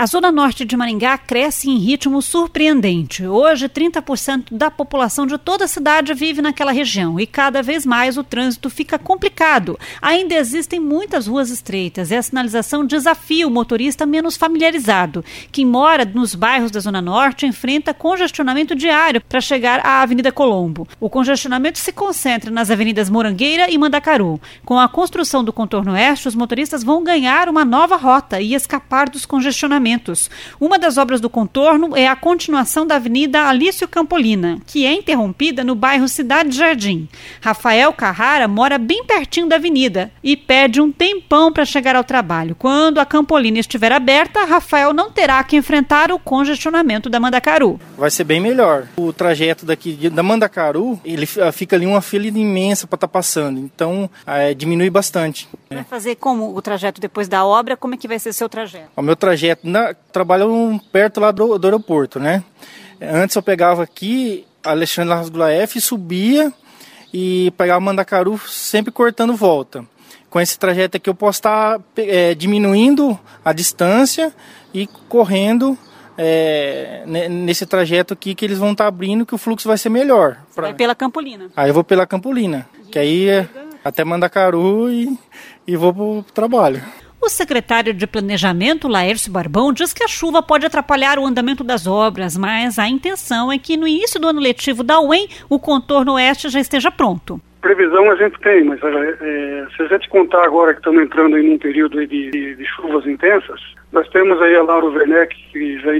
A zona norte de Maringá cresce em ritmo surpreendente. Hoje, 30% da população de toda a cidade vive naquela região e cada vez mais o trânsito fica complicado. Ainda existem muitas ruas estreitas e a sinalização desafia o motorista menos familiarizado. Quem mora nos bairros da zona norte enfrenta congestionamento diário para chegar à Avenida Colombo. O congestionamento se concentra nas avenidas Morangueira e Mandacaru. Com a construção do contorno oeste, os motoristas vão ganhar uma nova rota e escapar dos congestionamentos. Uma das obras do contorno é a continuação da Avenida Alício Campolina, que é interrompida no bairro Cidade Jardim. Rafael Carrara mora bem pertinho da avenida e pede um tempão para chegar ao trabalho. Quando a Campolina estiver aberta, Rafael não terá que enfrentar o congestionamento da Mandacaru. Vai ser bem melhor. O trajeto daqui da Mandacaru, ele fica ali uma fila imensa para estar passando, então diminui bastante. Vai fazer como o trajeto depois da obra? Como é que vai ser seu trajeto? O meu trajeto, trabalho perto lá do aeroporto, né? Antes eu pegava aqui, Alexandre Rasgulaef, subia e pegava Mandacaru sempre cortando volta. Com esse trajeto aqui eu posso estar diminuindo a distância e correndo nesse trajeto aqui que eles vão estar abrindo, que o fluxo vai ser melhor. Você vai pela Campolina? Aí eu vou pela Campolina, que aí até Mandacaru e vou para o trabalho. O secretário de Planejamento, Laércio Barbão, diz que a chuva pode atrapalhar o andamento das obras, mas a intenção é que no início do ano letivo da UEM, o contorno oeste já esteja pronto. Previsão a gente tem, mas se a gente contar agora que estamos entrando aí num período aí de chuvas intensas, nós temos aí a Lauro Werneck, que já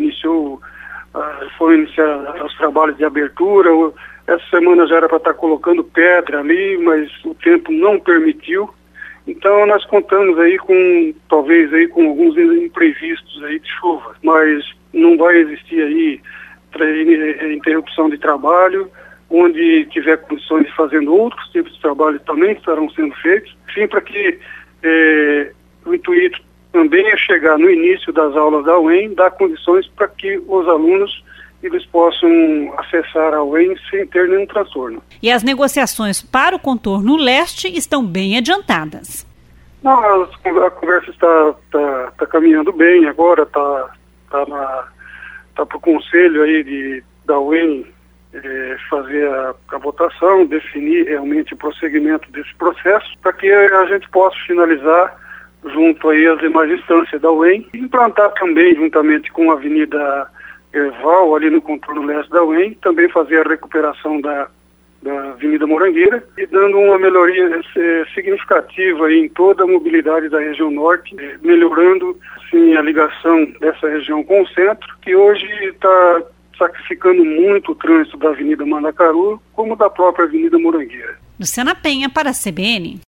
foi iniciar os trabalhos de abertura. Essa semana já era para estar colocando pedra ali, mas o tempo não permitiu. Então nós contamos aí talvez aí com alguns imprevistos aí de chuva, mas não vai existir aí interrupção de trabalho. Onde tiver condições de fazendo outros tipos de trabalho também estarão sendo feitos, enfim, para que o intuito também é chegar no início das aulas da UEM, dar condições para que os alunos eles possam acessar a UEM sem ter nenhum transtorno. E as negociações para o contorno leste estão bem adiantadas. Não, a conversa está caminhando bem agora, está para o conselho aí da UEM fazer a votação, definir realmente o prosseguimento desse processo, para que a gente possa finalizar junto aí às demais instâncias da UEM, e implantar também, juntamente com a Avenida Erval, ali no contorno leste da UEM, também fazer a recuperação da Avenida Morangueira, e dando uma melhoria significativa aí em toda a mobilidade da região norte, melhorando assim, a ligação dessa região com o centro, que hoje está sacrificando muito o trânsito da Avenida Mandacaru, como da própria Avenida Morangueira. Luciana Penha para a CBN.